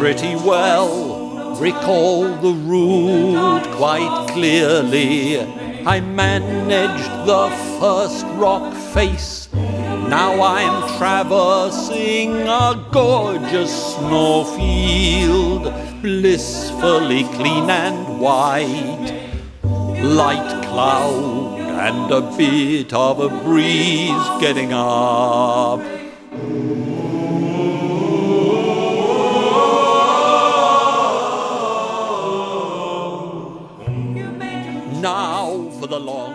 pretty well recall the route quite clearly. I managed the first rock face. Now I'm traversing a gorgeous snowfield, blissfully clean and white. Light cloud and a bit of a breeze getting up. Now for the long